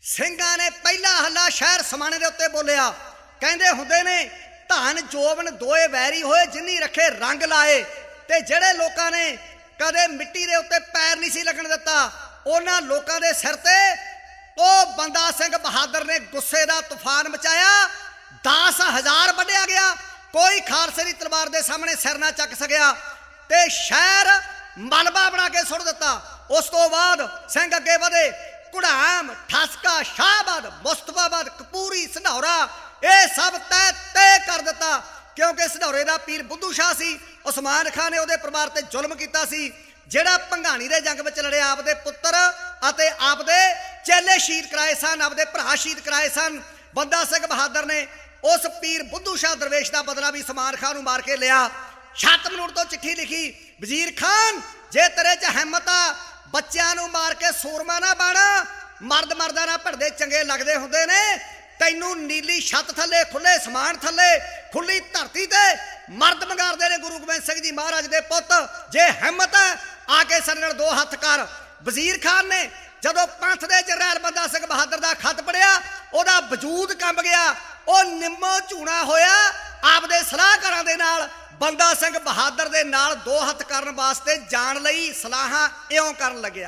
ਸਿੰਘਾਂ ਨੇ ਪਹਿਲਾ ਹੱਲਾ ਸ਼ਹਿਰ ਸਮਾਣੇ ਦੇ ਉੱਤੇ ਬੋਲਿਆ। ਕਹਿੰਦੇ ਹੁੰਦੇ ਨੇ ਧਨ ਜੋਬਨ ਦੋਏ ਵੈਰੀ ਹੋਏ, ਜਿੰਨੀ ਰੱਖੇ ਰੰਗ ਲਾਏ। ਤੇ ਜਿਹੜੇ ਲੋਕਾਂ ਨੇ ਕਦੇ ਮਿੱਟੀ ਦੇ ਉੱਤੇ ਪੈਰ ਨਹੀਂ ਸੀ ਲੱਗਣ ਦਿੱਤਾ, ਉਹਨਾਂ ਲੋਕਾਂ ਦੇ ਸਿਰ ਤੇ ਉਹ ਬੰਦਾ ਸਿੰਘ ਬਹਾਦਰ ਨੇ ਗੁੱਸੇ ਦਾ ਤੂਫਾਨ ਮਚਾਇਆ। 10,000 ਵੱਢਿਆ ਗਿਆ, ਕੋਈ ਖਾਲਸੇ ਦੀ ਤਲਵਾਰ ਦੇ ਸਾਹਮਣੇ ਸਿਰ ਨਾ ਚੱਕ ਸਕਿਆ ਤੇ ਸ਼ਹਿਰ ਮਲਬਾ ਬਣਾ ਕੇ ਸੁੱਟ ਦਿੱਤਾ। ਉਸ ਤੋਂ ਬਾਅਦ ਸਿੰਘ ਅੱਗੇ ਵਧੇ। ਘੁੜਾਮ, ਠਸਕਾ, ਸ਼ਾਹਬਾਦ, ਮੁਸਤਫਾਬਾਦ, ਕਪੂਰੀ, ਸਨੌਰਾ, ਇਹ ਸਭ ਤੈਅ ਕਰ ਦਿੱਤਾ, ਕਿਉਂਕਿ ਸਨੌਰੇ ਦਾ ਪੀਰ ਬੁੱਧੂ ਸ਼ਾਹ ਸੀ। ਉਸਮਾਨ ਖਾਨ ਨੇ ਉਹਦੇ ਪਰਿਵਾਰ ਤੇ ਜ਼ੁਲਮ ਕੀਤਾ ਸੀ, ਜਿਹੜਾ ਭੰਗਾਣੀ ਦੇ ਜੰਗ ਵਿੱਚ ਲੜਿਆ। ਆਪਦੇ ਪੁੱਤਰ ਅਤੇ ਆਪਦੇ ਚੇਲੇ ਸ਼ਹੀਦ ਕਰਾਏ ਸਨ, ਆਪਦੇ ਭਰਾ ਸ਼ਹੀਦ ਕਰਾਏ ਸਨ। ਬੰਦਾ ਸਿੰਘ ਬਹਾਦਰ ਨੇ ਉਸ ਪੀਰ ਬੁੱਧੂ ਸ਼ਾਹ ਦਰਵੇਸ਼ ਦਾ ਬਦਲਾ ਵੀ ਉਸਮਾਨ ਖਾਨ ਨੂੰ ਮਾਰ ਕੇ ਲਿਆ। ਛੱਤਮਨੂਰ ਤੋਂ ਚਿੱਠੀ ਲਿਖੀ, ਵਜ਼ੀਰ ਖਾਨ ਜੇ ਤੇਰੇ 'ਚ ਹਿੰਮਤ ਆ, ਬੱਚਿਆਂ ਨੂੰ ਮਾਰ ਕੇ ਸੂਰਮਾ ਨਾ ਬਣ। ਮਰਦ ਮਰਦਾਂ ਨਾਲ ਭਿੜਦੇ ਚੰਗੇ ਲੱਗਦੇ ਹੁੰਦੇ ਨੇ। ਤੈਨੂੰ ਨੀਲੀ ਛੱਤ ਥੱਲੇ, ਖੁੱਲੇ ਸਮਾਨ ਥੱਲੇ, ਖੁੱਲੀ ਧਰਤੀ ਤੇ ਮਰਦ ਮੰਗਾਰਦੇ ਨੇ ਗੁਰੂ ਗੋਬਿੰਦ ਸਿੰਘ ਜੀ ਮਹਾਰਾਜ ਦੇ ਪੁੱਤ। ਜੇ ਹਿੰਮਤ ਹੈ ਆ ਕੇ ਸਾਡੇ ਨਾਲ ਦੋ ਹੱਥ ਕਰ। ਵਜ਼ੀਰ ਖਾਨ ਨੇ ਜਦੋਂ ਪੰਥ ਦੇ ਜਰਨੈਲ ਬੰਦਾ ਸਿੰਘ ਬਹਾਦਰ ਦਾ ਖੱਤ ਪੜਿਆ, ਉਹਦਾ ਵਜੂਦ ਕੰਬ ਗਿਆ। ਉਹ ਨਿੰਮੋ ਝੂਣਾ ਹੋਇਆ। ਆਪਦੇ ਸਲਾਹਕਾਰਾਂ ਦੇ ਨਾਲ ਬੰਦਾ ਸਿੰਘ ਬਹਾਦਰ ਦੇ ਨਾਲ ਦੋ ਹੱਥ ਕਰਨ ਵਾਸਤੇ ਜਾਣ ਲਈ ਸਲਾਹਾਂ ਇਉਂ ਕਰਨ ਲੱਗਿਆ।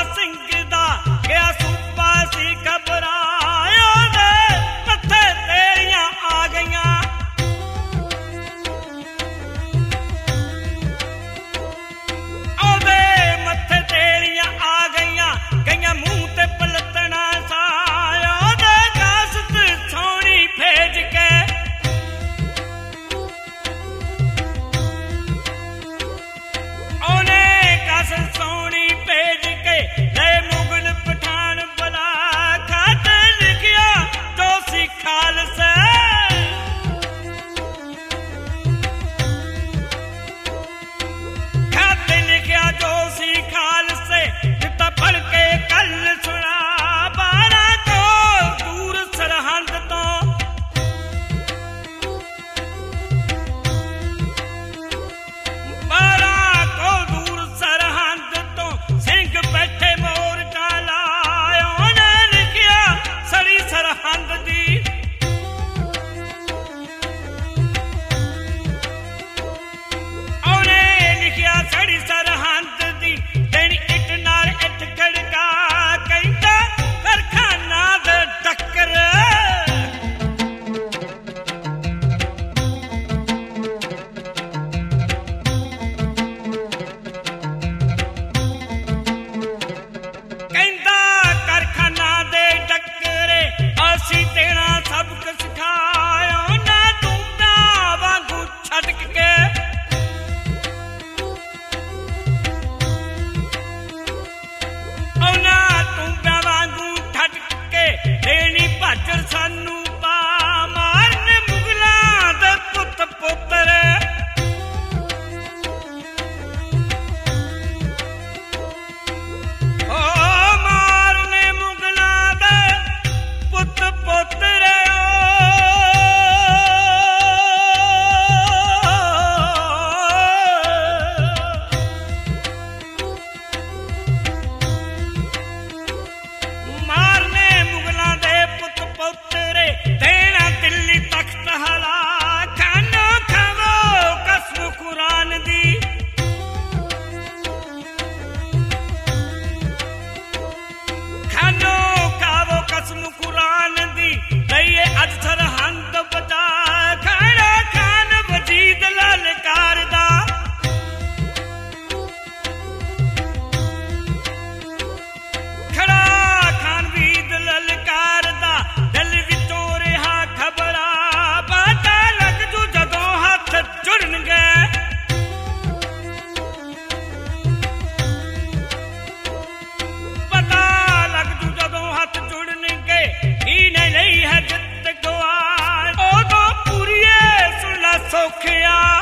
ਗਿਆ ਸੂਬਾ ਸੀ ਘਬਰਾਇਆ ਦੇ ਮੱਥੇ ਤੇ ਬੋਲਿਆ